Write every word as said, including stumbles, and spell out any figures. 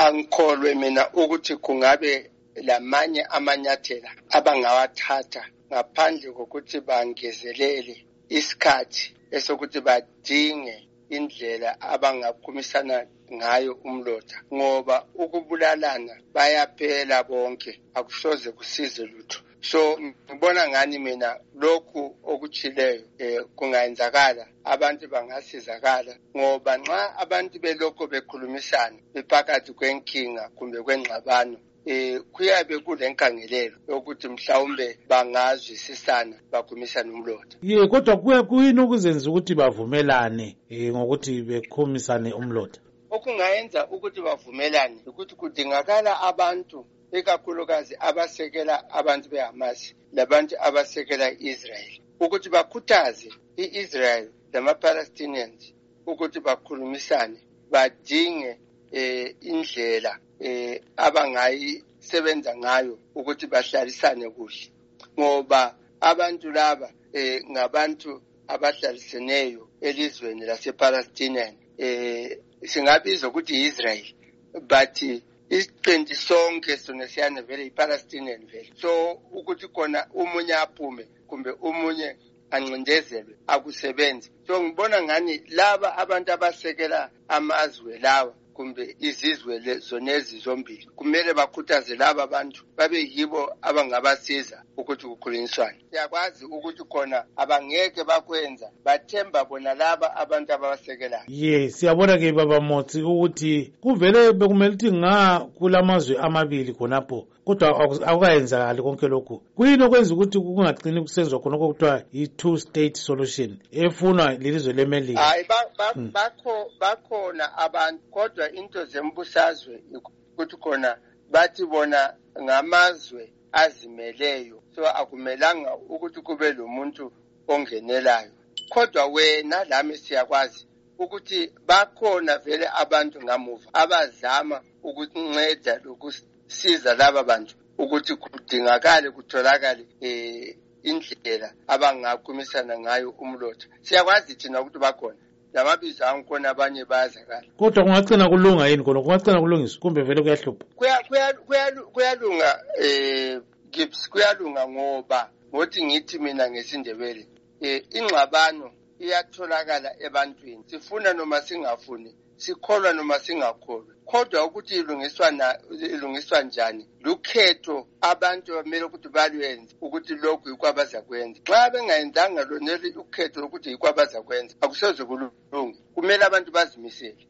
angikholwe mina ukuthi kungabe lamanye amanyathela abangawathatha ngaphandle kokuthi bangezelele isikhathi esokuthi badinge indlela abangaphumisana ngayo umlotha, ngoba ukubulalana bayaphela bonke, akusoze kusize lutho. So ngibona ngani mina lokhu okuchileyo eh, kungayenzakala, abantu bangasizakala, ngoba nxa abantu belokho bekhulumisana bephakathi kwenkinga kumbe kwengxabano, eh kuyabe kulenkangelelo yokuthi mhlawumbe bangazwisisana bakhumisana umlotha. Ye kodwa kuya kuyini ukuzenza ukuthi bavumelane eh ngokuthi bekhumisane umlotha? Okungayenza ukuthi bavumelane ukuthi kudingakala abantu ikakhulukazi abasekela abantu beHamas labantu abasekela Israel ukuthi bakhuthaze iIsrael lama-Palestinians ukuthi bakhulumisane, badinge eh indlela eh abangayisebenza ngayo ukuthi bahlalisane kuhle, ngoba abantu laba eh ngabantu abahlaliseneyo elizweni lasePalestinian, eh singabiza ukuthi Israel, but isiqindi sonke sona siyana vele iPalestinian vele. So ukuthi khona umunye aphume kumbe umunye ancindezelwe akusebenzi. So ngibona ngani laba abantu abasekela amazwe lawa kumbe izizwe zonezi zombili kumele bakhuthaze laba abantu babe yibo abangabasiza ukuthi kukhulunyiswane. Siyakwazi ukuthi khona abangeke bakwenza, bathemba bona laba abantu ababasekelayo. Ye siyabona ke baba Motsi ukuthi kuvele bekumele ukuthi nga kulamazwe amabili khonapho, kodwa akukayenzakali konke lokhu. Kuyini okwenza ukuthi kungaqini kusenzwa khona okuthiwa i-two state solution efunwa lelizwe leMelika? Hayi bakho bakhona abantu, kodwa into zembusazwe ukuthi khona bathi bona ngamazwe azimeleyo, so akumelanga ukuthi kube lo muntu ongenelayo. Kodwa wena lami siyakwazi ukuthi bakhona vele abantu ngamuva abazama ukunceda lokusiza laba bantu ukuthi kudingakale kutholakale eh indlela abangakhumisana ngayo umlotha. Siyakwazi thina ukuthi bakhona lamabizo angkhona abanye bayazakala. Kodwa kungagcina kulunga yini khona? Kungagcina kulungiswa kumbe vele kuyahlupha? Kuya kuyalunga eh Gibbs, kuyalunga ngoba ngothi ngithi mina ngesindebele eh ingxabano iyatholakala ebantwini, sifuna noma singafuni, sikholwa noma singakholwa. Kodwa ukuthi ilungiswa na ilungiswa njani lukhetho abantu bamele ukuthi balwenze ukuthi lokhu ikwabaza kwenza. Xa bengayenzanga loneli ukhetho ukuthi ikwabaza kwenza akusoze kulunge, kumele abantu bazimisele.